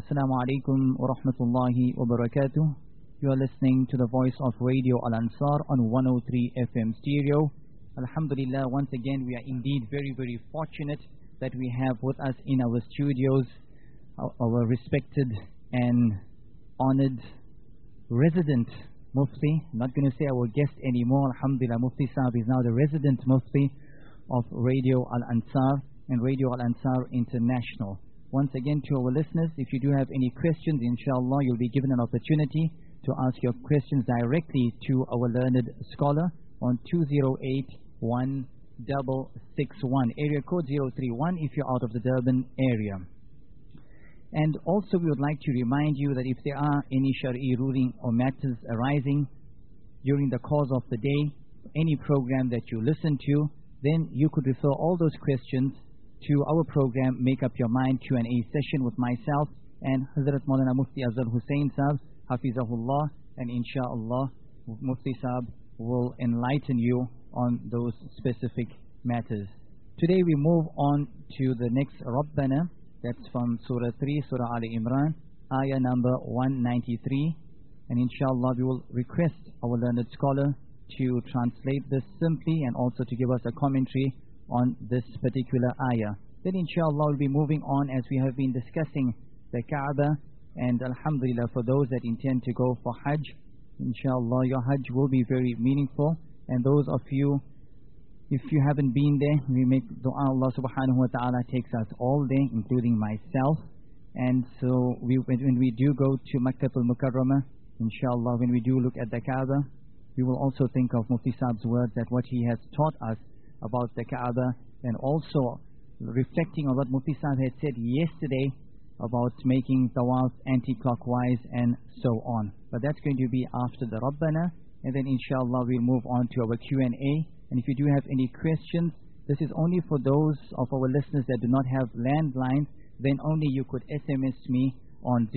Assalamu alaikum wa rahmatullahi wa barakatuh. You are listening to the voice of Radio Al-Ansar on 103 FM stereo. Alhamdulillah, once again we are indeed very, very fortunate that we have with us in our studios our respected and honored resident Mufti. I'm not going to say our guest anymore. Alhamdulillah, Mufti Saab is now the resident Mufti of Radio Al-Ansar and Radio Al-Ansar International. Once again, to our listeners, if you do have any questions, inshallah, you'll be given an opportunity to ask your questions directly to our learned scholar on 208-1661, area code 031 if you're out of the Durban area. And also, we would like to remind you that if there are any Shari'i ruling or matters arising during the course of the day, any program that you listen to, then you could refer all those questions to our program, Make Up Your Mind Q&A session with myself and Hazrat Maulana Mufti Afzal Hussain Saab, Hafizahullah, and inshallah, Mufti Saab will enlighten you on those specific matters. Today we move on to the next Rabbana, that's from Surah 3, Surah Ali Imran, ayah number 193, and inshallah we will request our learned scholar to translate this simply and also to give us a commentary on this particular ayah. Then inshallah we'll be moving on as we have been discussing the Kaaba, and alhamdulillah for those that intend to go for Hajj, inshallah your Hajj will be very meaningful, and those of you, if you haven't been there, we make dua Allah subhanahu wa ta'ala takes us all there, including myself. And so when we do go to Makkah al-Mukarramah, inshallah when we do look at the Kaaba, we will also think of Mufti Saab's words, that what he has taught us about the Kaaba, and also reflecting on what Mufti Saab had said yesterday about making tawaf anti-clockwise and so on. But that's going to be after the Rabbana, and then inshallah we'll move on to our Q&A. And if you do have any questions, this is only for those of our listeners that do not have landlines, then only you could SMS me on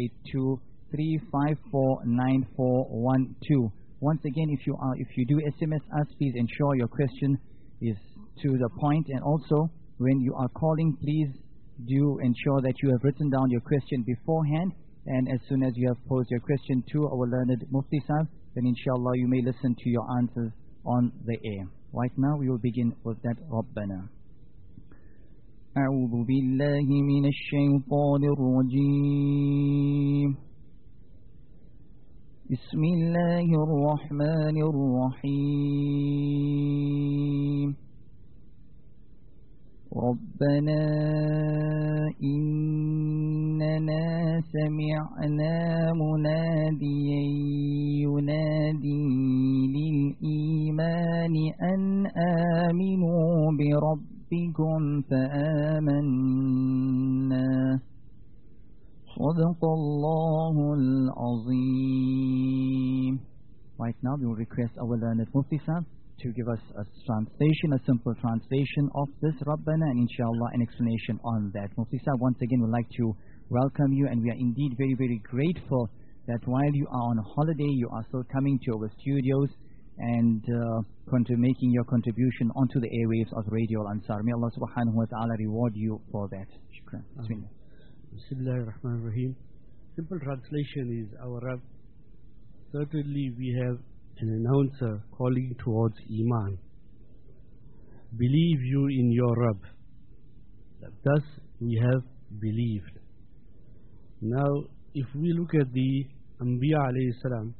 082-354-9412. Once again, if you do SMS us, please ensure your question is to the point, and also when you are calling, please do ensure that you have written down your question beforehand, and as soon as you have posed your question to our learned Mufti Saab, then inshallah you may listen to your answers on the air. Right now we will begin with that Rabbana. أعوذ بالله من الشيطان الرجيم. بسم الله الرحمن الرحيم. ربنا إننا سمعنا مناديا ينادي للإيمان أن آمنوا بربكم فآمنا. صدق الله العظيم. Right now we will request our learned Mufti Saab to give us a translation, a simple translation of this Rabbana, and inshallah an explanation on that. Mufti Saab, once again would like to welcome you, and we are indeed very, very grateful that while you are on holiday, you are still coming to our studios and making your contribution onto the airwaves of Radio Al-Ansar. May Allah subhanahu wa ta'ala reward you for that. Shukran. Bismillahir Rahmanir Rahim. Simple translation is, our Rabb, certainly we have an announcer calling towards Iman. Believe you in your Rabb. Thus we have believed. Now if we look at the Anbiya alayhi salam,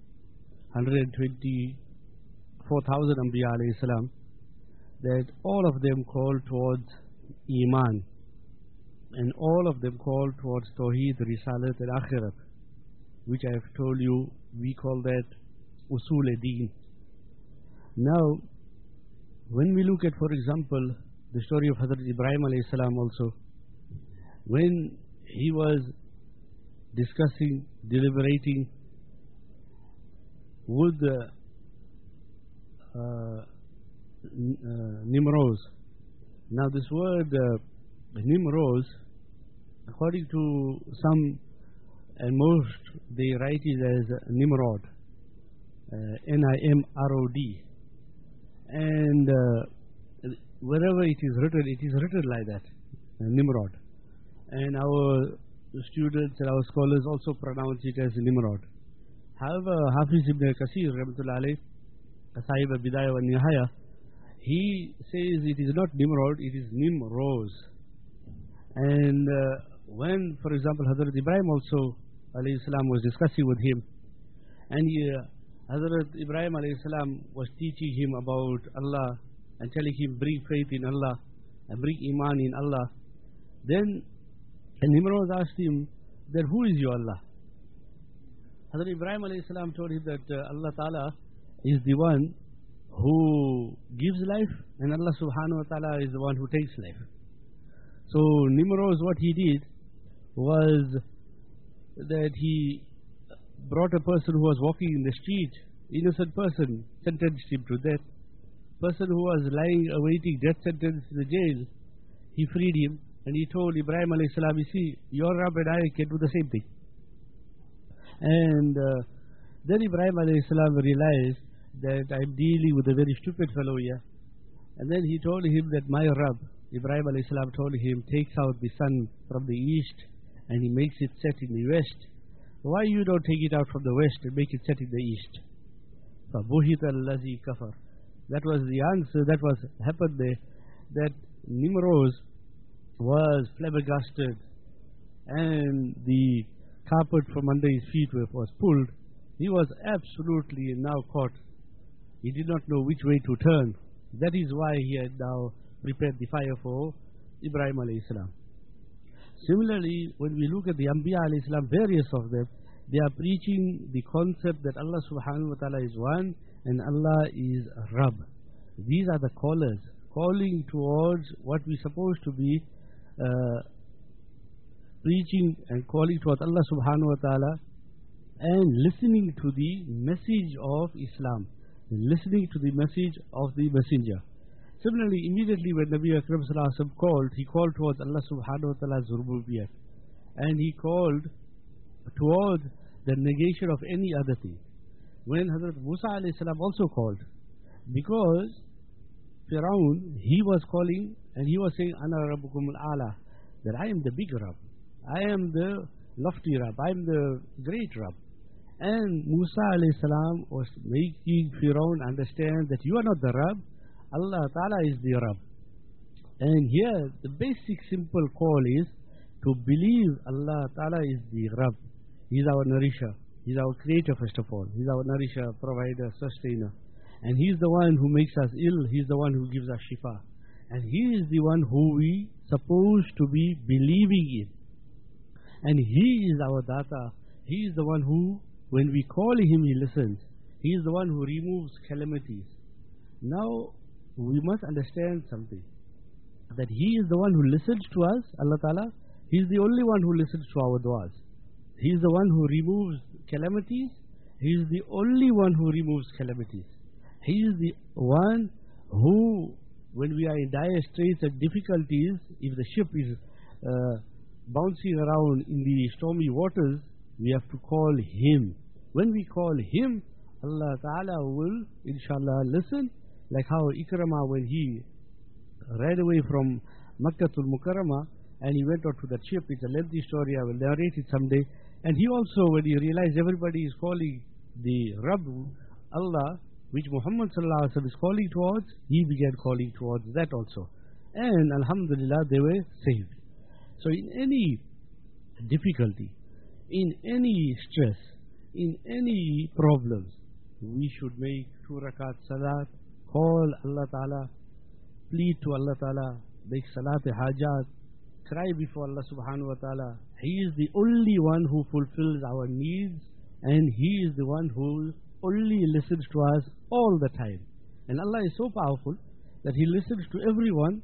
124,000 Anbiya alayhi salam, that all of them call towards Iman, and all of them call towards Tawheed, Risalat and Akhirat, which I have told you, we call that Usul-e-Deen. Now, when we look at, for example, the story of Hazrat Ibrahim alayhi salam also, when he was discussing, deliberating with Nimroz. Now this word Nimroz, according to some and most, they write it as Nimrod, N-I-M-R-O-D, and wherever it is written like that, Nimrod. And our students and our scholars also pronounce it as Nimrod. However, Hafiz ibn Kasir, Rahmatullah alayh, Sahib al-Bidayah wa Nihaya, he says it is not Nimrod, it is Nimroz. And when, for example, Hazrat Ibrahim also, alayhi salam, was discussing with him, and Hazrat Ibrahim alayhi salam was teaching him about Allah and telling him, bring faith in Allah and bring Iman in Allah. Then Nimrod asked him, then who is your Allah? Hazrat Ibrahim alayhi salam told him that Allah Ta'ala is the one who gives life and Allah subhanahu wa ta'ala is the one who takes life. So Nimrod, what he did was that he brought a person who was walking in the street, innocent person, sentenced him to death. Person who was lying awaiting death sentence in the jail, he freed him and he told Ibrahim alayhi salam, you see, your Rabb and I can do the same thing. And then Ibrahim alayhi salam realized that I'm dealing with a very stupid fellow here. And then he told him that my Rabb, Ibrahim alayhi salam told him, takes out the sun from the east and he makes it set in the west. Why you don't take it out from the west and make it set in the east? فَبُهِتَ الَّذِي كَفَرَ. That was the answer that was happened there, that Nimrod was flabbergasted and the carpet from under his feet was pulled. He was absolutely now caught. He did not know which way to turn. That is why he had now prepared the fire for Ibrahim alayhi salam. Similarly, when we look at the Anbiya alayhi salam, various of them, they are preaching the concept that Allah subhanahu wa ta'ala is one and Allah is Rabb. These are the callers, calling towards what we're supposed to be preaching and calling towards Allah subhanahu wa ta'ala and listening to the message of Islam, listening to the message of the messenger. Similarly, immediately when Nabi Akram sallallahu alaihi wasallam called, he called towards Allah subhanahu wa ta'ala's rububiyyah, and he called towards the negation of any other thing. When Hazrat Musa alayhi salam also called, because Firaun, he was calling and he was saying, Ana Rabbukum al-Ala, that I am the big Rabb, I am the lofty Rabb, I am the great Rabb. And Musa alayhi salam was making Firaun understand that you are not the Rabb, Allah Ta'ala is the Rabb. And here the basic simple call is to believe Allah Ta'ala is the Rabb. He is our nourisher, He is our creator first of all, He is our nourisher, provider, sustainer. And He is the one who makes us ill, He is the one who gives us shifa. And He is the one who we supposed to be believing in. And He is our data, He is the one who, when we call Him, He listens. He is the one who removes calamities. Now, we must understand something, that He is the one who listens to us, Allah Ta'ala. He is the only one who listens to our du'as. He is the one who removes calamities. He is the only one who removes calamities. He is the one who, when we are in dire straits and difficulties, if the ship is bouncing around in the stormy waters, we have to call Him. When we call Him, Allah Ta'ala will, inshallah, listen. Like how Ikramah, when he ran away from Makkatul Mukarramah and he went out to that ship, it's a lengthy story, I will narrate it someday. And he also, when he realized everybody is calling the Rabb, Allah, which Muhammad sallallahu alaihi wasallam is calling towards, he began calling towards that also. And alhamdulillah, they were saved. So in any difficulty, in any stress, in any problems, we should make 2 rakat salat, call Allah Ta'ala, plead to Allah Ta'ala, make salat hajat, cry before Allah subhanahu wa ta'ala. He is the only one who fulfills our needs, and He is the one who only listens to us all the time. And Allah is so powerful that He listens to everyone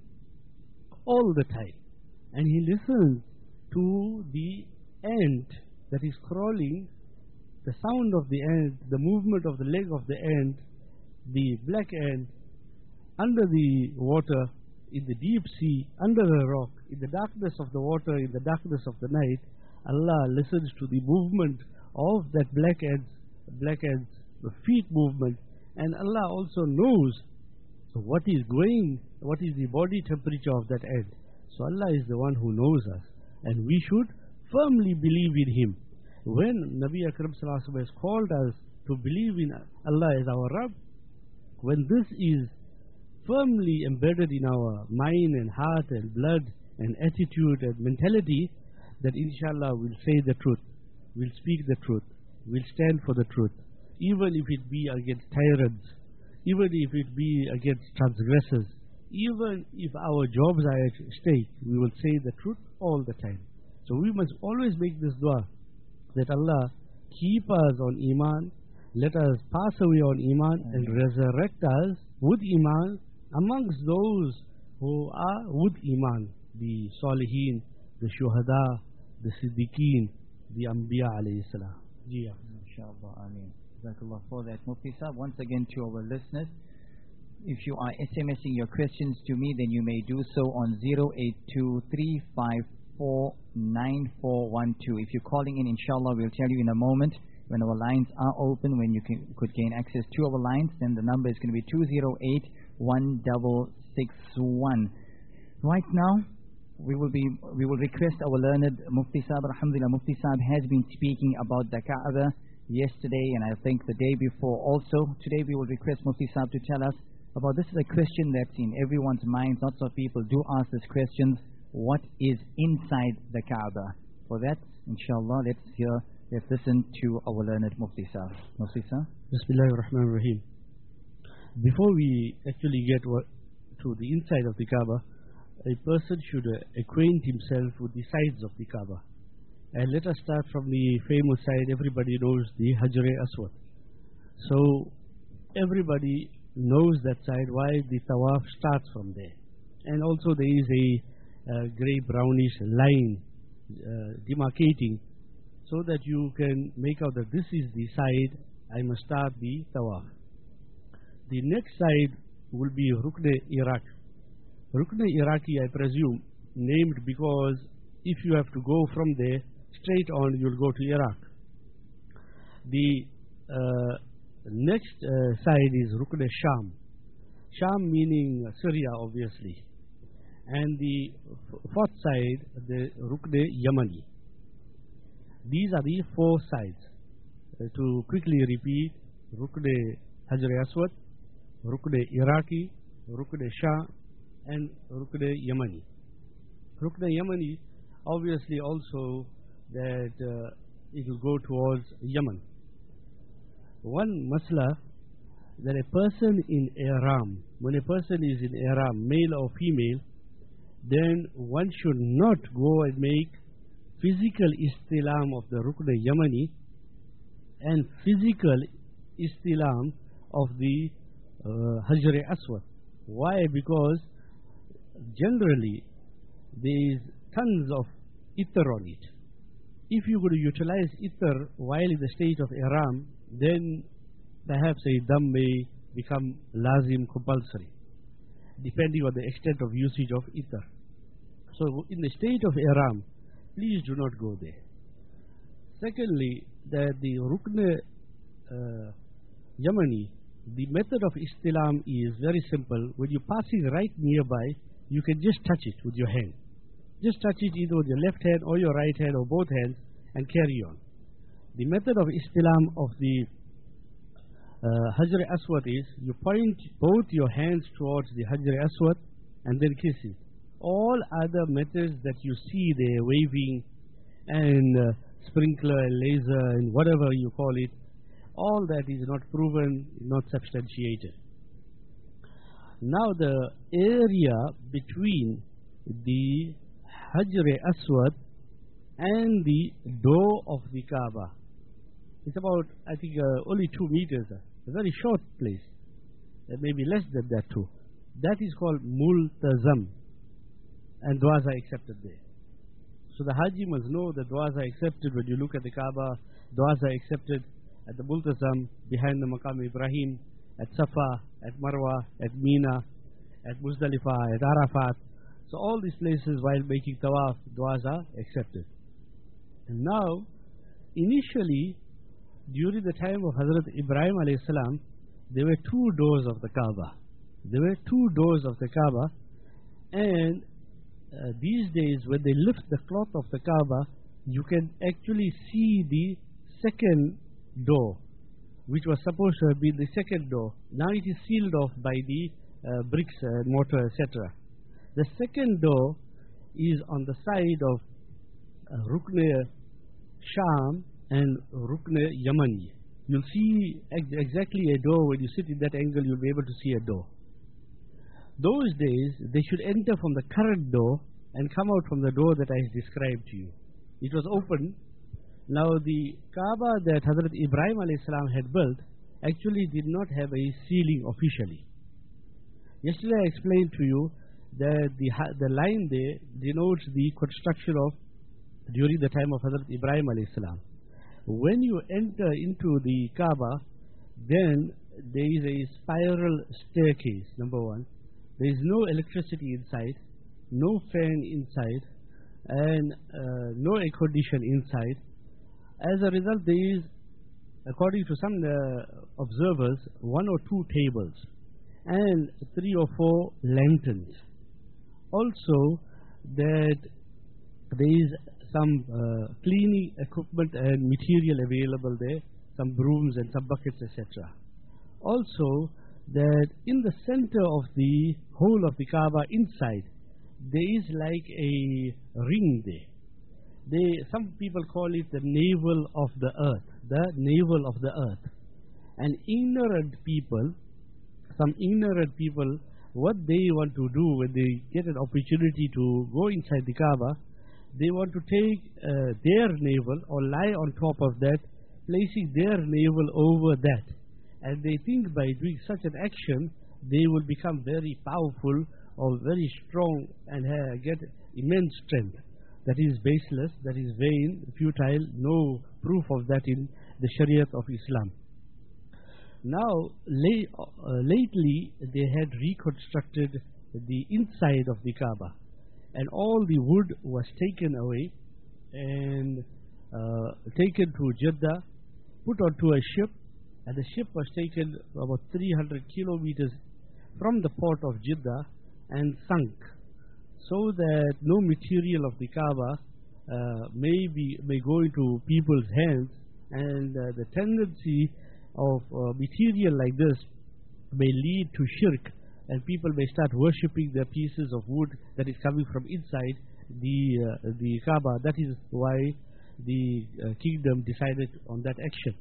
all the time. And He listens to the ant that is crawling, the sound of the ant, the movement of the leg of the ant, the black ant, under the water, in the deep sea, under the rock, in the darkness of the water, in the darkness of the night. Allah listens to the movement of that black ant's feet movement, and Allah also knows what is the body temperature of that ant. So Allah is the one who knows us, and we should firmly believe in Him. When Nabi Akram Sallallahu Alaihi Wasallam has called us to believe in Allah as our Rabb, when this is firmly embedded in our mind and heart and blood and attitude and mentality, that inshallah we'll say the truth, we'll speak the truth, we'll stand for the truth, even if it be against tyrants, even if it be against transgressors, even if our jobs are at stake, we will say the truth all the time. So we must always make this dua, that Allah keep us on Iman, let us pass away on Iman and resurrect us with Iman amongst those who are with Iman, the Salihin, the Shuhada, the Siddiqeen, the Anbiya alayhi salam. Inshallah, Ameen. Jazakallah for that. Mufti Sahib, once again to our listeners, if you are SMSing your questions to me, then you may do so on 082354941. If you're calling in, inshallah, we'll tell you in a moment when our lines are open, when you could gain access to our lines. Then the number is going to be 208-1661. Right now, we will request our learned Mufti Sahib. Alhamdulillah, Mufti Sahib has been speaking about the Kaaba yesterday and I think the day before also. Today we will request Mufti Sahib to tell us about, this is a question that's in everyone's mind. Lots of people do ask this question: what is inside the Kaaba? For that, inshallah, let's listen to our learned Mufti Sahib. Mufti Sahib. Bismillahirrahmanirrahim. Before we actually get to the inside of the Kaaba, a person should acquaint himself with the sides of the Kaaba. And let us start from the famous side. Everybody knows the Hajar-e-Aswad. So everybody knows that side, why the tawaf starts from there. And also there is a grey brownish line demarcating, so that you can make out that this is the side I must start the tawaf. The next side will be Rukn-e-Iraq. Rukn-e-Iraqi, I presume, named because if you have to go from there straight on, you'll go to Iraq. The next side is Rukn-e-Sham. Sham meaning Syria, obviously. And the fourth side, the Rukn-e-Yamani. These are the four sides. To quickly repeat: Rukn-e-Hajar-e-Aswad, Rukn-e-Iraqi, Rukn-e-Sham, and Rukn-e-Yamani. Rukn-e-Yamani, obviously also that it will go towards Yemen. One masla, that a person in Ihram, when a person is in Ihram, male or female, then one should not go and make physical istilam of the Rukn-e-Yamani and physical istilam of the Hajar-e-Aswad. Why? Because generally there is tons of ithr on it. If you could utilize ithr while in the state of Ihram, then perhaps a dam may become lazim, compulsory, depending on the extent of usage of ithr. So in the state of Ihram, please do not go there. Secondly, that the Rukn-e-Yamani, the method of istilam is very simple. When you're passing right nearby, you can just touch it with your hand. Just touch it either with your left hand or your right hand or both hands and carry on. The method of istilam of the Hajar-e-Aswad is you point both your hands towards the Hajar-e-Aswad and then kiss it. All other methods that you see there, waving and sprinkler and laser and whatever you call it, all that is not proven, not substantiated. Now the area between the Hajar-e-Aswad and the door of the Kaaba, it's about, I think, only 2 meters, a very short place, maybe less than that too. That is called Multazam, and du'as are accepted there. So the Haji must know that du'as are accepted when you look at the Kaaba. Du'as are accepted at the Multazam, behind the Maqam Ibrahim, at Safa, at Marwa, at Mina, at Muzdalifah, at Arafat. So all these places, while making tawaf, du'as are accepted. And now, initially, during the time of Hazrat Ibrahim alayhi salam, there were 2 doors of the Kaaba. There were 2 doors of the Kaaba, and these days when they lift the cloth of the Kaaba, you can actually see the second door, which was supposed to have been the second door. Now it is sealed off by the bricks, mortar, etc. The second door is on the side of Rukn Sham and Rukn Yamani. You'll see exactly a door. When you sit in that angle, you'll be able to see a door. Those days, they should enter from the current door and come out from the door that I described to you. It was open. Now the Kaaba that Hazrat Ibrahim a.s. had built actually did not have a ceiling officially. Yesterday I explained to you that the line there denotes the construction of during the time of Hazrat Ibrahim a.s. When you enter into the Kaaba, then there is a spiral staircase, number one. There is no electricity inside, no fan inside, and no air condition inside. As a result, there is, according to some observers, 1 or 2 tables and 3 or 4 lanterns. Also, that there is some cleaning equipment and material available there, some brooms and some buckets, etc. Also, that in the center of the whole of the Kaaba inside, there is like a ring there. Some people call it the navel of the earth, the navel of the earth. And some ignorant people, what they want to do when they get an opportunity to go inside the Kaaba, they want to take their navel or lie on top of that, placing their navel over that. And they think by doing such an action, they will become very powerful or very strong and get immense strength. That is baseless, that is vain, futile, no proof of that in the Shariat of Islam. Now, lately they had reconstructed the inside of the Kaaba, and all the wood was taken away and taken to Jeddah, put onto a ship, and the ship was taken about 300 kilometers from the port of Jeddah and sunk, so that no material of the Kaaba may go into people's hands, and the tendency of material like this may lead to shirk, and people may start worshipping the pieces of wood that is coming from inside the Kaaba. That is why the kingdom decided on that action.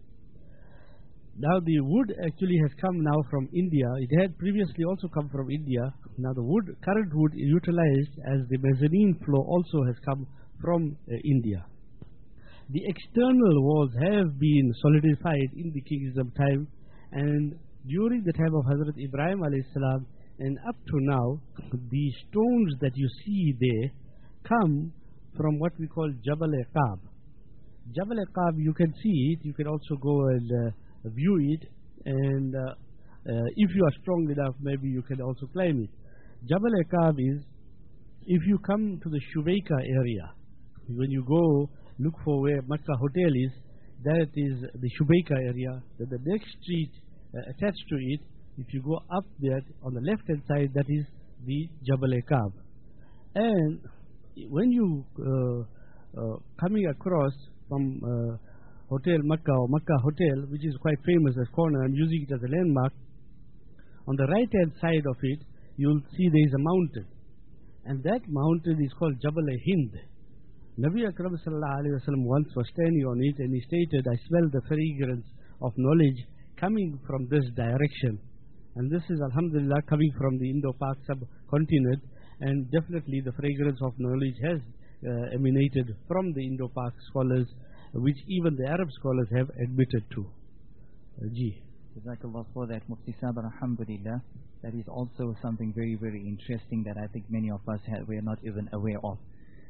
Now the wood actually has come now from India. It had previously also come from India. Now the current wood utilized as the mezzanine floor also has come from India. The external walls have been solidified in the kingdom time, and during the time of Hazrat Ibrahim a.s. and up to now, the stones that you see there come from what we call Jabal-e-Kaab. Jabal-e-Kaab, you can see it, you can also go and view it, and if you are strong enough, maybe you can also climb it. Jabal-e-Kaab is, if you come to the Shubayka area, when you go look for where Makkah Hotel is, that is the Shubayka area. The next street attached to it, if you go up there on the left hand side, that is the Jabal-e-Kaab. And when you coming across from Hotel Makkah or Makkah Hotel, which is quite famous as corner, I'm using it as a landmark, on the right hand side of it, you'll see there is a mountain, and that mountain is called Jabal-e-Hind. Nabi Akram sallallahu alayhi wa sallam once was standing on it, and he stated, I smell the fragrance of knowledge coming from this direction. And this is, alhamdulillah, coming from the Indo-Pak subcontinent, and definitely the fragrance of knowledge has emanated from the Indo-Pak scholars, which even the Arab scholars have admitted to. Jazakallah for that, Mufti Sahib, alhamdulillah. That is also something very, very interesting that I think many of us we are not even aware of.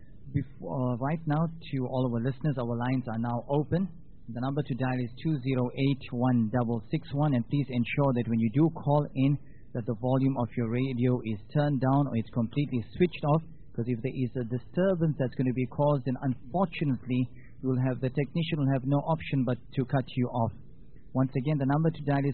Right now, to all of our listeners, our lines are now open. The number to dial is 208-1661, and please ensure that when you do call in, that the volume of your radio is turned down or it's completely switched off, because if there is a disturbance that's going to be caused, then unfortunately, the technician will have no option but to cut you off. Once again, the number to dial is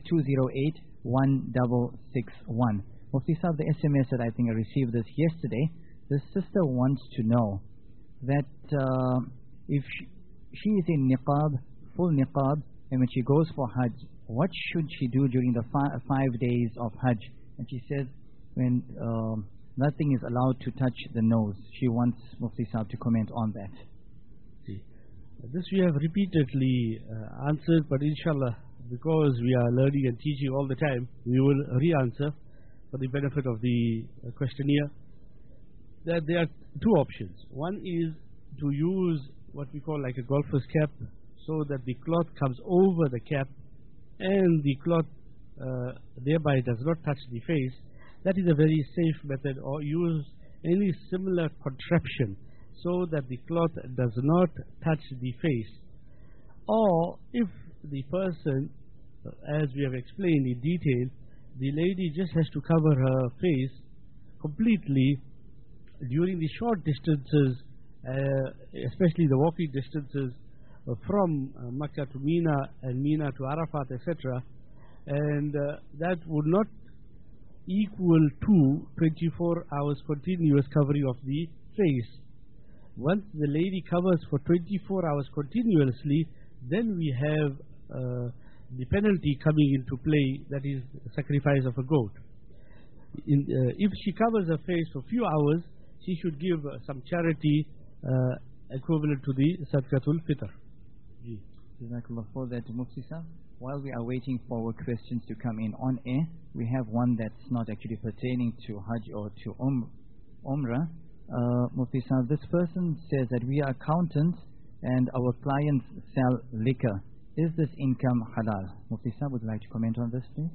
208-1661. Mufti Sahib, the SMS that I think I received this yesterday, the sister wants to know that if she is in niqab, full niqab, and when she goes for Hajj, what should she do during the 5 days of Hajj? And she says, when nothing is allowed to touch the nose. She wants Mufti Sahib to comment on that. See, this we have repeatedly answered, but inshallah, because we are learning and teaching all the time, we will re-answer for the benefit of the questionnaire. That there are two options. One is to use what we call like a golfer's cap, so that the cloth comes over the cap and the cloth thereby does not touch the face. That is a very safe method. Or use any similar contraption so that the cloth does not touch the face. Or if the person, as we have explained in detail, the lady just has to cover her face completely during the short distances, especially the walking distances from Makkah to Mina and Mina to Arafat, etc. And that would not equal to 24 hours continuous covering of the face. Once the lady covers for 24 hours continuously, then we have the penalty coming into play, that is sacrifice of a goat. If she covers her face for a few hours, she should give some charity equivalent to the Sadaqatul Fitr. Jazakallah for that, Mufti Sahib. While we are waiting for our questions to come in on air, we have one that's not actually pertaining to Hajj or to Umrah. Mufti Sahib, this person says that we are accountants and our clients sell liquor. Is this income halal? Mufti Sahib, would you like to comment on this, please?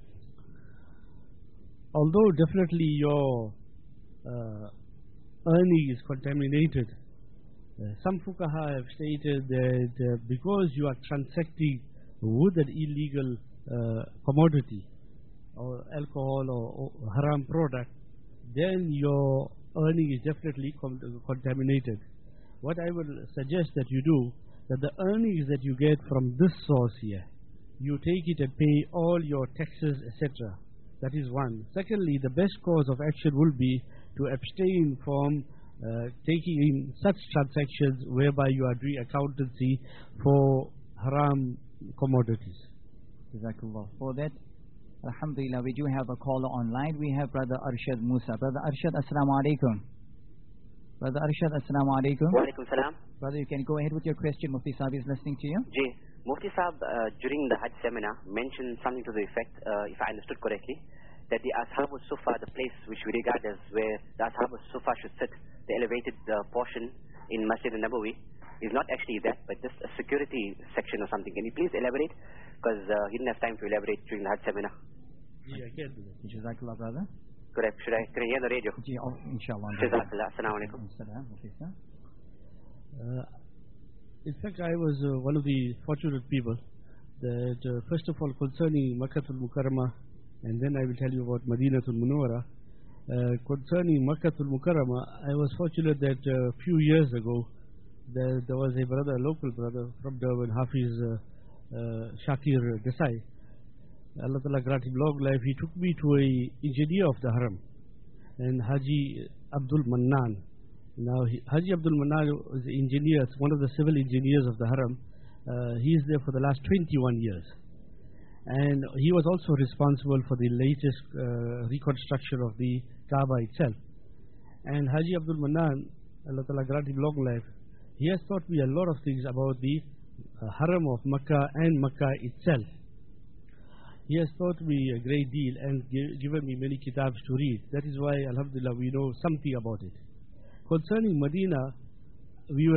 Although definitely your earning is contaminated, some fuqaha have stated that because you are transacting with an illegal commodity or alcohol or haram product, then your earning is definitely contaminated. What I will suggest that you do, that the earnings that you get from this source here, you take it and pay all your taxes, etc. That is one. Secondly, the best course of action will be to abstain from taking in such transactions whereby you are doing accountancy for haram commodities. Jazakallah for that. Alhamdulillah, we do have a caller online. We have Brother Arshad Musa. Brother Arshad, Assalamu alaikum. Brother Arshad, Assalamu alaikum. Wa alaikum salam. Brother, you can go ahead with your question. Mufti Sahib is listening to you. Ji, Mufti Sahib during the Hajj seminar mentioned something to the effect, if I understood correctly, that the Ashab al-Sufa, the place which we regard as where the Ashab al-Sufa should sit, the elevated portion in Masjid al-Nabawi, is not actually that, but just a security section or something. Can you please elaborate? Because he didn't have time to elaborate during the Hajj seminar. Yeah, I can do that. Jazakallah, brother. Correct. Can I hear the radio? Inshallah. Jazakallah. Assalamu alaikum. In fact, I was one of the fortunate people that first of all concerning Makkatul Mukarramah, and then I will tell you about Madinatul Munawwara. Concerning Makkatul Mukarramah, I was fortunate that a few years ago there was a brother, a local brother from Durban, Hafiz Shakir Desai. Allah Ta'ala grant him long life. He took me to a engineer of the Haram, and Haji Abdul Mannan. Now Haji Abdul Mannan is an engineer, one of the civil engineers of the Haram. He is there for the last 21 years. And he was also responsible for the latest reconstruction of the Kaaba itself. And Haji Abdul Mannan, Allah Ta'ala grant him long life, he has taught me a lot of things about the Haram of Makkah and Makkah itself. He has taught me a great deal and given me many kitabs to read. That is why, alhamdulillah, we know something about it. Concerning Medina, we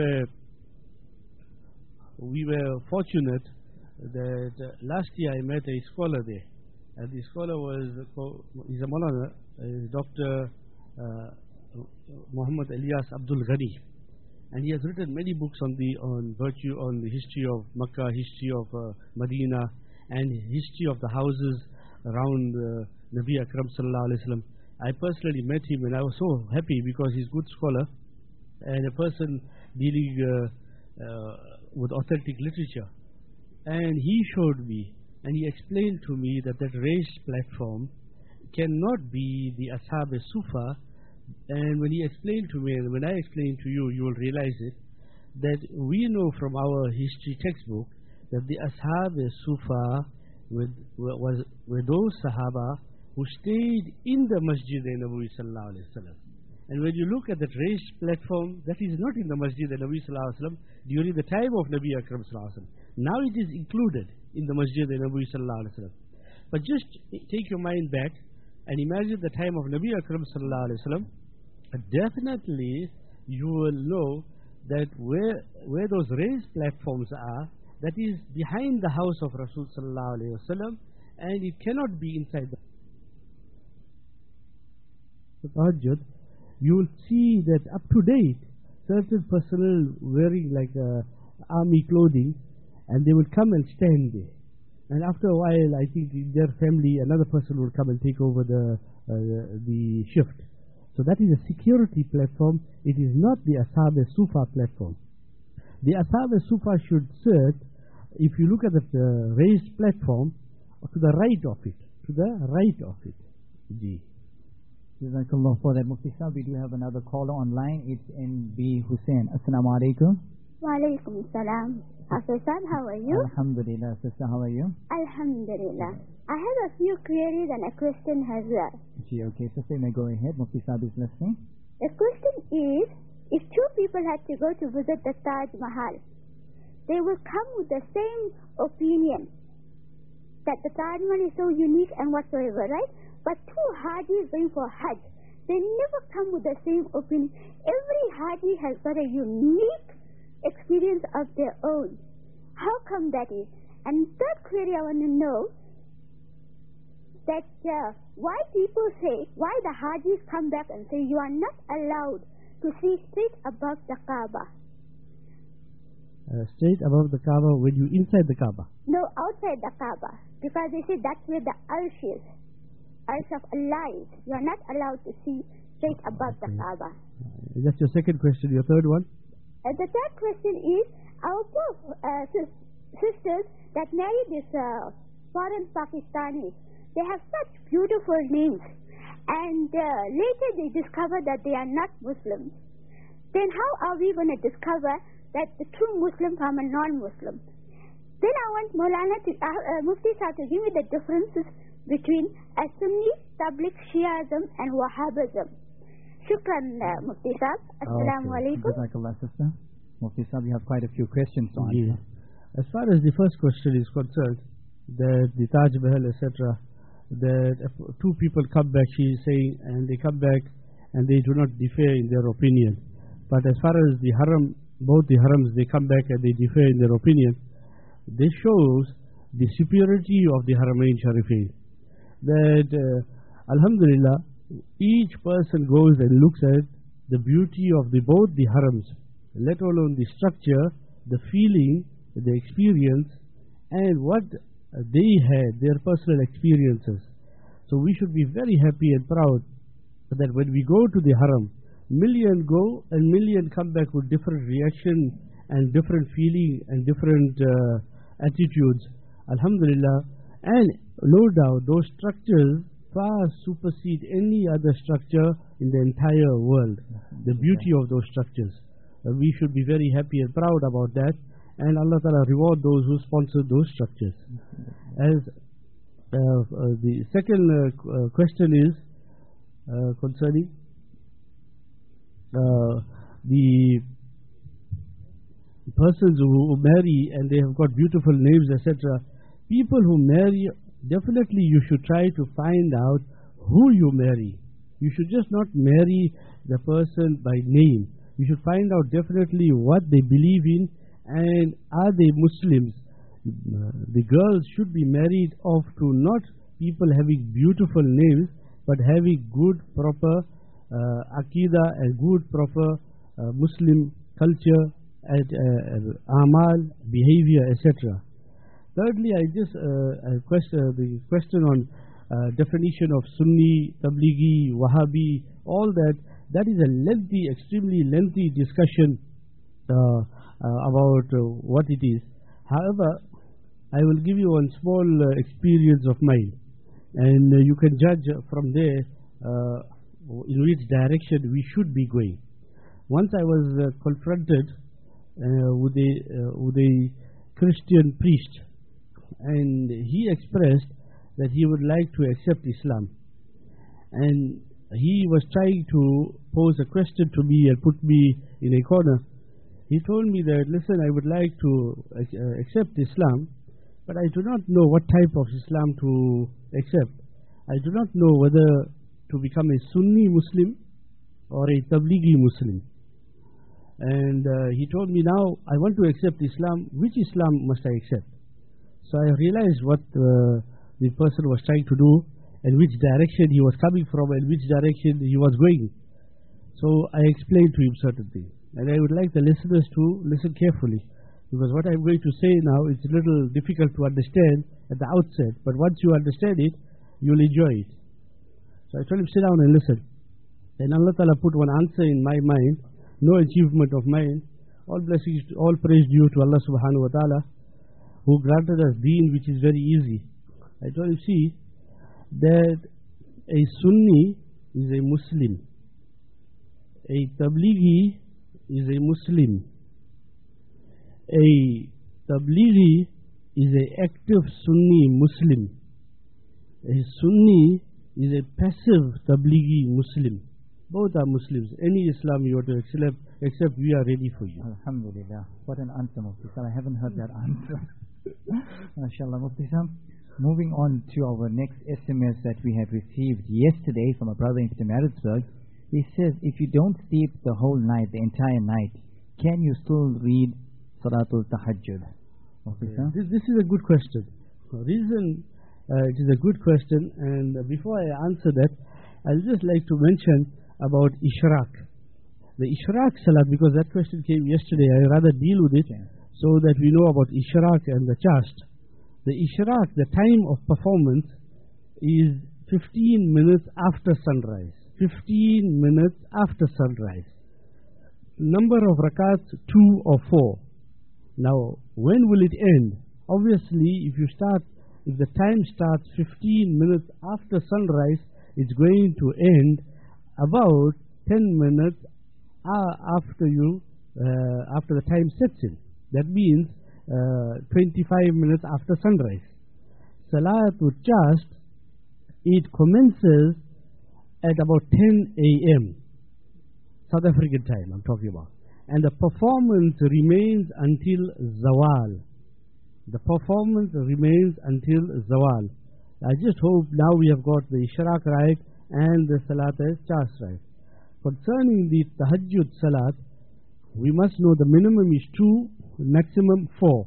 were fortunate that last year I met a scholar there, and the scholar is a Maulana, Dr. Muhammad Ilyas Abdul Ghani, and he has written many books on the history of Makkah, history of Medina, and history of the houses around Nabi Akram Sallallahu Alaihi Wasallam. I personally met him and I was so happy because he's a good scholar and a person dealing with authentic literature. And he showed me and he explained to me that raised platform cannot be the Ashab al-Sufa. And when he explained to me and when I explained to you, you will realize it, that we know from our history textbook that the Ashab Sufa were those Sahaba who stayed in the Masjid Nabawi sallallahu alaihi wasallam. And when you look at that raised platform, that is not in the Masjid Nabawi sallallahu alaihi wasallam during the time of Nabi Akram sallallahu alaihi wasallam. Now it is included in the Masjid Nabawi sallallahu alaihi wasallam. But just take your mind back and imagine the time of Nabi Akram sallallahu alaihi wasallam. Definitely you will know that where those raised platforms are, that is behind the house of Rasul sallallahu alaihi wasallam, and it cannot be inside the tahajjud. You will see that up to date, certain personnel wearing like army clothing, and they will come and stand there. And after a while, I think in their family, another person will come and take over the shift. So that is a security platform. It is not the Ashab Sufa platform. The Ashab Sufa should sit, if you look at the raised platform, to the right of it. To the right of it. Ji. Jazakallah for that, Mufti Sahib. We do have another caller online. It's NB Hussain. Assalamu alaikum. Wa alaikum salam. Hafiz Sahib, how are you? Alhamdulillah, sister, how are you? Alhamdulillah. I have a few queries and a question as well. Gee, okay, sister, you may go ahead. Mufti Sahib is listening. The question is, if two people had to go to visit the Taj Mahal, they will come with the same opinion that the Taj Mahal is so unique and whatsoever, right? But two Hajis going for Hajj, they never come with the same opinion. Every Haji has got a unique experience of their own. How come that is? And third query I want to know that why people say, why the Hajis come back and say you are not allowed to see straight above the Kaaba. Straight above the Kaaba when you inside the Kaaba? No, outside the Kaaba. Because they say that's where the Arsh is. Arsh of Allah is. You are not allowed to see straight above the Kaaba. That's your second question. Your third one? The third question is, our poor sisters that marry these foreign Pakistanis, they have such beautiful names, and later they discover that they are not Muslims. Then how are we going to discover that the true Muslim from a non-Muslim? Then I want Maulana to, Mufti Sahib to give me the differences between a Sunni, Tabligh, Shi'ism and Wahhabism. Shukran, Mufti Sahib. Assalamu alaikum. Jazakallah, sister. Mufti Sahib, you have quite a few questions to answer. As far as the first question is concerned, that the Taj Mahal, etc., that two people come back, she is saying, and they come back and they do not differ in their opinion. But as far as the Haram, both the Harams, they come back and they differ in their opinion. This shows the superiority of the Haramain Sharifain. That, Alhamdulillah, each person goes and looks at the beauty of both the Harams, let alone the structure, the feeling, the experience, and what they had, their personal experiences. So we should be very happy and proud that when we go to the Haram, million go and million come back with different reaction and different feeling and different attitudes. Alhamdulillah. And no doubt those structures far supersede any other structure in the entire world. The beauty of those structures. We should be very happy and proud about that. And Allah Ta'ala reward those who sponsor those structures. As the second question is concerning the persons who marry and they have got beautiful names, etc. People who marry, definitely you should try to find out who you marry. You should just not marry the person by name. You should find out definitely what they believe in and are they Muslims. The girls should be married off to not people having beautiful names, but having good, proper Aqidah and good, proper Muslim culture and amal, behavior, etc. Thirdly, I just the question on definition of Sunni, Tablighi, Wahhabi, all that is a lengthy, extremely lengthy discussion about what it is. However, I will give you one small experience of mine, and you can judge from there in which direction we should be going. Once I was confronted with a Christian priest, and he expressed that he would like to accept Islam, and he was trying to pose a question to me and put me in a corner. He told me that, listen, I would like to accept Islam, but I do not know what type of Islam to accept. I do not know whether to become a Sunni Muslim or a Tablighi Muslim. And he told me, now I want to accept Islam. Which Islam must I accept? So I realized what the person was trying to do, and which direction he was coming from, and which direction he was going. So I explained to him certain things. And I would like the listeners to listen carefully, because what I'm going to say now is a little difficult to understand at the outset, but once you understand it, you'll enjoy it. So I told him, sit down and listen. And Allah Ta'ala put one answer in my mind, no achievement of mine. All blessings, all praise due to Allah Subhanahu Wa Ta'ala, who granted us deen which is very easy. I told him, see, that a Sunni is a Muslim, a Tablighi is a Muslim, a Tablighi is an active Sunni Muslim, a Sunni is a passive Tablighi Muslim. Both are Muslims. Any Islam you want to accept, we are ready for you. Alhamdulillah. What an answer, Mufti Sahib. I haven't heard that answer. MashaAllah, Mufti Sahib. Moving on to our next SMS that we had received yesterday from a brother in Pietermaritzburg. He says, if you don't sleep the whole night, the entire night, can you still read Salatul Tahajjud? This is a good question. It is a good question, and before I answer that, I'd just like to mention about Ishraq. The Ishraq Salat, because that question came yesterday, I rather deal with it so that we know about Ishraq and the Chast. The Ishraq, the time of performance is 15 minutes after sunrise. 15 minutes after sunrise. Number of rakats, 2 or 4. Now, when will it end? Obviously, if the time starts 15 minutes after sunrise, it's going to end about 10 minutes after the time sets in. That means 25 minutes after sunrise. Salatul Chast, it commences at about 10 a.m. South African time I'm talking about, and the performance remains until Zawal. The performance remains until Zawal. I just hope now we have got the Ishraq right and the Salatul Chast right. Concerning the Tahajjud Salat, we must know the minimum is 2, maximum 12.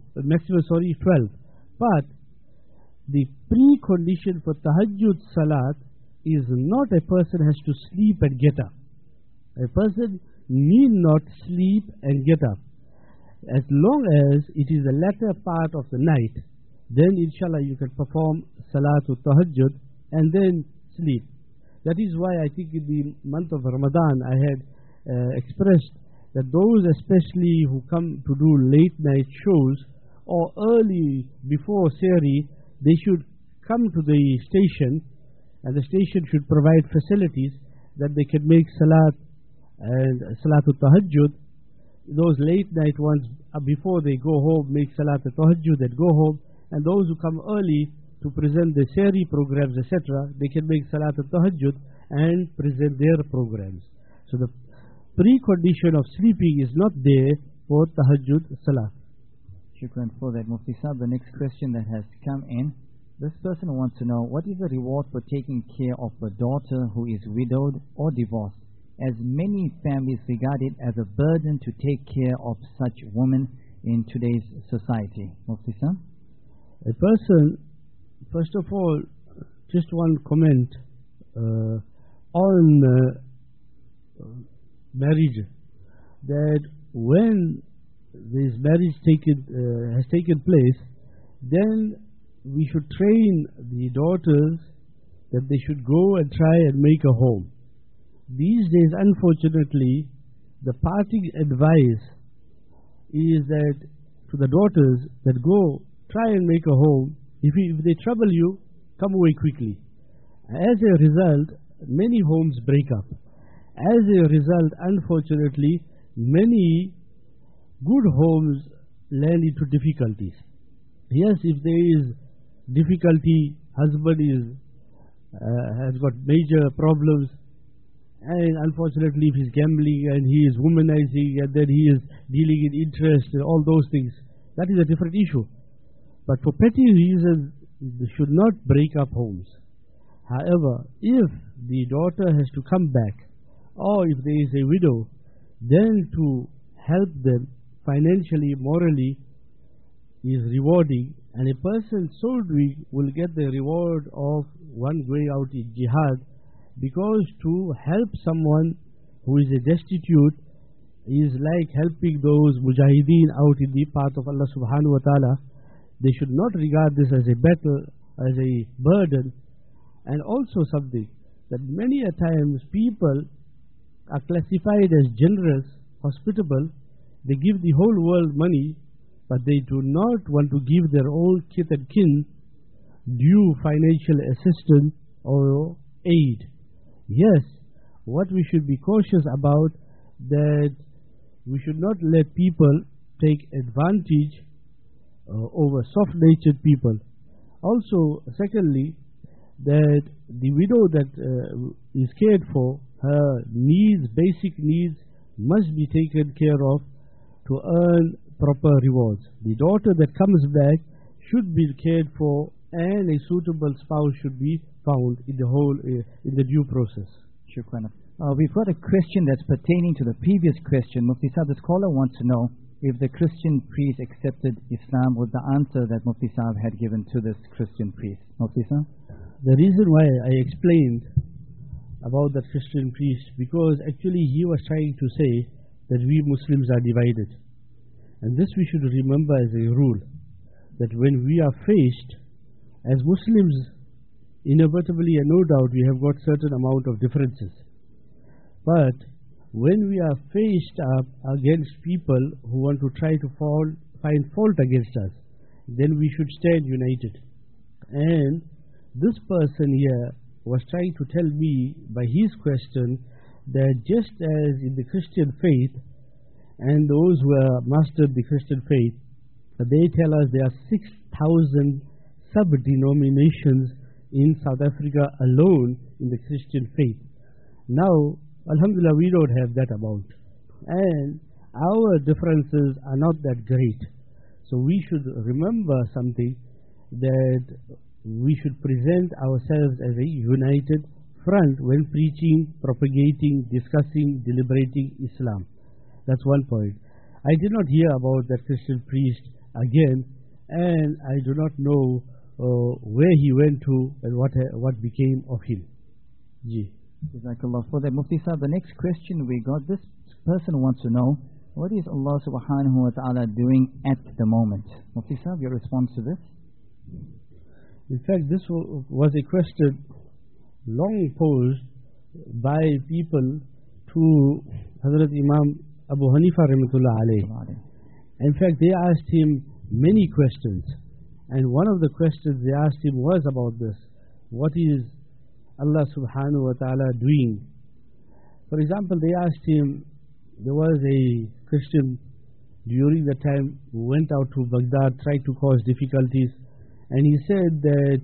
But the precondition for Tahajjud Salat is not a person has to sleep and get up. A person need not sleep and get up. As long as it is the latter part of the night, then inshallah you can perform Salatul Tahajjud and then sleep. That is why I think in the month of Ramadan I had expressed that those especially who come to do late night shows or early before Sehri, they should come to the station, and the station should provide facilities that they can make Salat and Salatul Tahajjud. Those late night ones, before they go home, make Salatul Tahajjud and go home, and those who come early to present the Sehri programs, etc., they can make Salatul Tahajjud and present their programs. So the precondition of sleeping is not there for Tahajjud Salat. Shukran for that, Mufti Sahib. The next question that has come in, this person wants to know, what is the reward for taking care of a daughter who is widowed or divorced, as many families regard it as a burden to take care of such women in today's society? Mufti Sahib? A person, first of all, just one comment on marriage, that when this marriage has taken place, then we should train the daughters that they should go and try and make a home. These days, unfortunately, the parting advice is that to the daughters that go try and make a home. If they trouble you, come away quickly. As a result, many homes break up. As a result, unfortunately, many good homes land into difficulties. Yes, if there is difficulty, husband has got major problems, and unfortunately if he's gambling and he is womanizing and then he is dealing in interest and all those things, that is a different issue. But for petty reasons, they should not break up homes. However, if the daughter has to come back, or if there is a widow, then to help them financially, morally, is rewarding, and a person so doing will get the reward of one going out in jihad, because to help someone who is a destitute is like helping those mujahideen out in the path of Allah subhanahu wa ta'ala. They should not regard this as a battle, as a burden, and also something that many a times people are classified as generous, hospitable. They give the whole world money, but they do not want to give their own kith and kin due financial assistance or aid. Yes, what we should be cautious about, that we should not let people take advantage over soft-natured people. Also, secondly, that the widow that is cared for, her needs, basic needs, must be taken care of to earn proper rewards. The daughter that comes back should be cared for, and a suitable spouse should be found in the due process. Shukran. We've got a question that's pertaining to the previous question. Mufti Saab, the caller wants to know if the Christian priest accepted Islam, was the answer that Mufti Saab had given to this Christian priest. Mufti Saab? The reason why I explained about that Christian priest, because actually he was trying to say that we Muslims are divided. And this we should remember as a rule, that when we are faced, as Muslims, inevitably and no doubt we have got certain amount of differences. But when we are faced up against people who want to try to find fault against us, then we should stand united. And this person here was trying to tell me by his question that just as in the Christian faith, and those who have mastered the Christian faith, they tell us there are 6,000 sub-denominations in South Africa alone in the Christian faith. Now, alhamdulillah, we don't have that amount, and our differences are not that great. So we should remember something, that we should present ourselves as a united front when preaching, propagating, discussing, deliberating Islam. That's one point. I did not hear about that Christian priest again, and I do not know where he went to and what became of him. Ji. Jazakallah for that. Mufti Saab, the next question we got, this person wants to know, what is Allah subhanahu wa ta'ala doing at the moment? Mufti Saab, your response to this? In fact, this was a question long posed by people to Hazrat Imam Abu Hanifa rahmatullah alayhi. In fact, they asked him many questions, and one of the questions they asked him was about this. What is Allah subhanahu wa ta'ala doing? For example, they asked him, there was a Christian during the time who went out to Baghdad, tried to cause difficulties, and he said that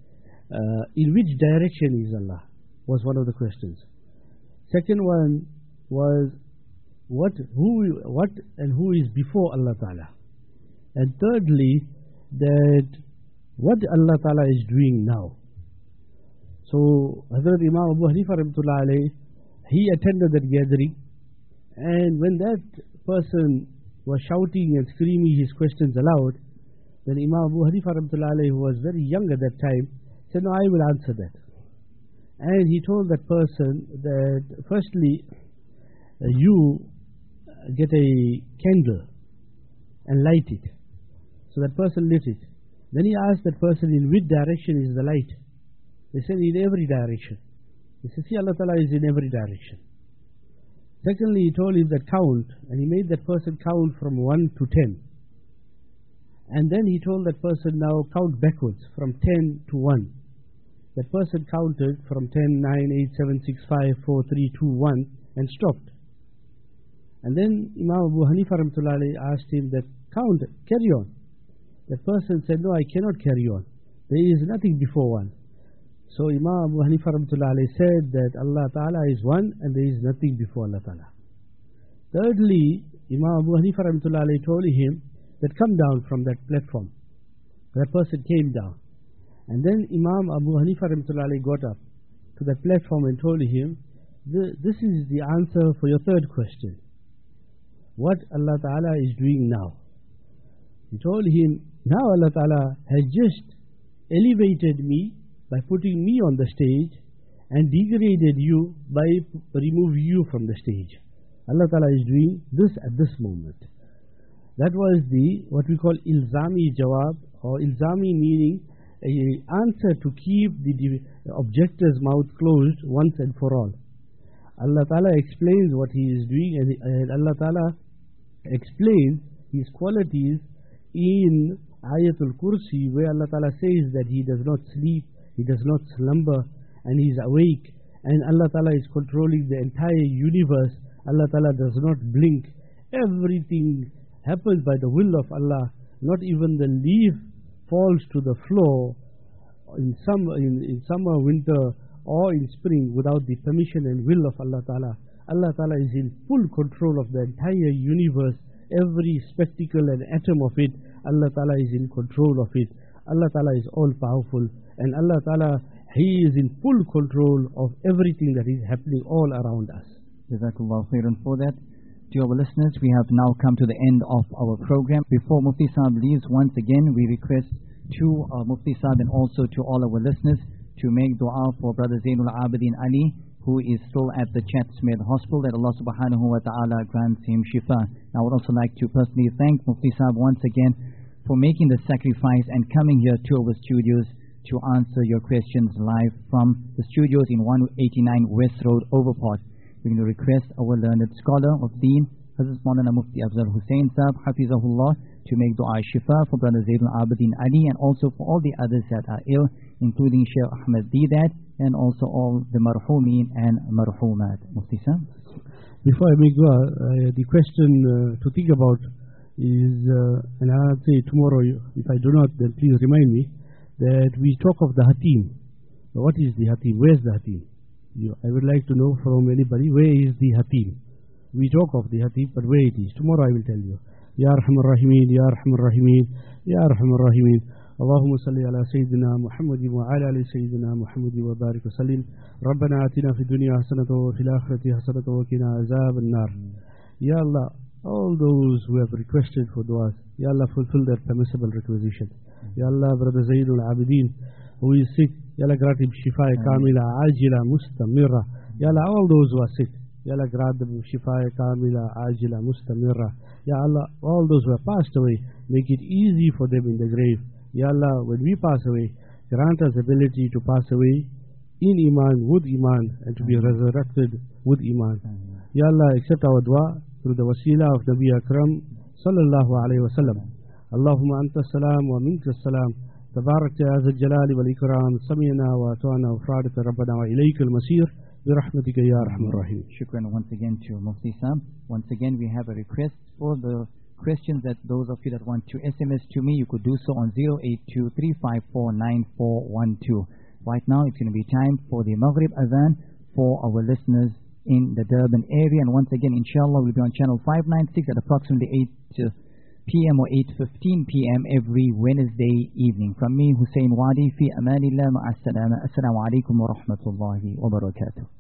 in which direction is Allah, was one of the questions. Second one was what and who is before Allah Ta'ala. And thirdly, that what Allah Ta'ala is doing now. So Hazrat Imam Abu Hanifa rahmatullah alayhi, he attended that gathering, and when that person was shouting and screaming his questions aloud, then Imam Abu Hanifa rahmatullah alayhi, who was very young at that time, said, no, I will answer that. And he told that person that firstly, you get a candle and light it. So that person lit it. Then he asked that person, in which direction is the light? They said, in every direction. He said, see, Allah Ta'ala is in every direction. Secondly, he told him that count, and he made that person count from 1 to 10. And then he told that person, now count backwards from 10 to 1. That person counted from 10, 9, 8, 7, 6, 5, 4, 3, 2, 1 and stopped. And then Imam Abu Hanifa rahmatullahi alayhi asked him that, count, carry on. That person said, no, I cannot carry on. There is nothing before one. So Imam Abu Hanifa rahmatullahi alayhi said that Allah Ta'ala is one and there is nothing before Allah Ta'ala. Thirdly, Imam Abu Hanifa rahmatullahi alayhi told him that come down from that platform. That person came down. And then Imam Abu Hanifa rahmatullahi alayhi got up to that platform and told him, this is the answer for your third question. What Allah Ta'ala is doing now. He told him, now Allah Ta'ala has just elevated me by putting me on the stage and degraded you by removing you from the stage. Allah Ta'ala is doing this at this moment. That was what we call ilzami jawab, or ilzami meaning an answer to keep the objector's mouth closed once and for all. Allah Ta'ala explains what He is doing, and Allah Ta'ala explains His qualities in Ayatul Kursi, where Allah Ta'ala says that He does not sleep, He does not slumber, and He is awake, and Allah Ta'ala is controlling the entire universe. Allah Ta'ala does not blink. Everything happens by the will of Allah. Not even the leaf falls to the floor in summer, winter, or in spring without the permission and will of Allah Ta'ala. Allah Ta'ala is in full control of the entire universe. Every spectacle and atom of it, Allah Ta'ala is in control of it. Allah Ta'ala is all powerful, and Allah Ta'ala, He is in full control of everything that is happening all around us. Jazakallah khairan for that. To our listeners, we have now come to the end of our program. Before Mufti Saab leaves, once again we request to Mufti Saab and also to all our listeners to make dua for Brother Zainul Abidin Ali, who is still at the Chatsmith Hospital, that Allah subhanahu wa ta'ala grants him shifa. I would also like to personally thank Mufti Saab once again for making the sacrifice and coming here to our studios to answer your questions live from the studios in 189 West Road, Overport. We're going to request our learned scholar of Deen, Hazrat Maulana Mufti Afzal Hussain Saab, Hafizahullah, to make dua shifa for Brother Zainul Abidin Ali, and also for all the others that are ill, including Sheikh Ahmed Didat, and also all the marhumeen and marhumat. Mufti Saab? Before I make dua, the question to think about is, and I'll say tomorrow, if I do not, then please remind me, that we talk of the Hatim. What is the Hatim? Where is the Hatim? I would like to know from anybody, where is the Hatim? We talk of the Hatim, but where it is? Tomorrow I will tell you. Ya Arhamar Rahimin, Ya Arhamar Rahimin, Ya Arhamar Rahimin. Allahumma salli ala Sayyidina Muhammadin wa ala ali Sayyidina Muhammadin wa barik wa sallim. Rabbana atina fi dunya hasanatan wa fil akhirati hasanatan wa qina azab an-nar. Ya Allah, all those who have requested for du'as, Ya Allah, fulfill their permissible requisition. Ya Allah, Brother Zainul Abidin, who is sick, Ya Allah, grant him shifa kamila, ajila, mustamirra. Ya Allah, all those who are sick, Ya Allah, grant them shifa kamila, ajila, mustamirra. Ya Allah, all those who have passed away, make it easy for them in the grave. Ya Allah, when we pass away, grant us ability to pass away in Iman, with Iman, and to be resurrected with Iman. Ya Allah, accept our dua through the wasila of Nabi Akram sallallahu alayhi wa sallam. Allahumma anta salam wa minka salam. تبارك يا ذا الجلال والإكرام. سمعنا وأطعنا وفرادك ربنا وإليك المصير برحمتك يا أرحم الراحمين. Shukran once again to Mufti Saab. Once again we have a request for the questions that those of you that want to SMS to me, you could do so on 082-354-9412. Right now it's going to be time for the Maghrib Adhan for our listeners in the Durban area, and once again inshallah we'll be on channel 596 at approximately 8 p.m. or 8:15 p.m. every Wednesday evening. From me, Hussein Wadi, fi amanillah, ma'as salama. Assalamu alaikum wa rahmatullahi wa barakatuh.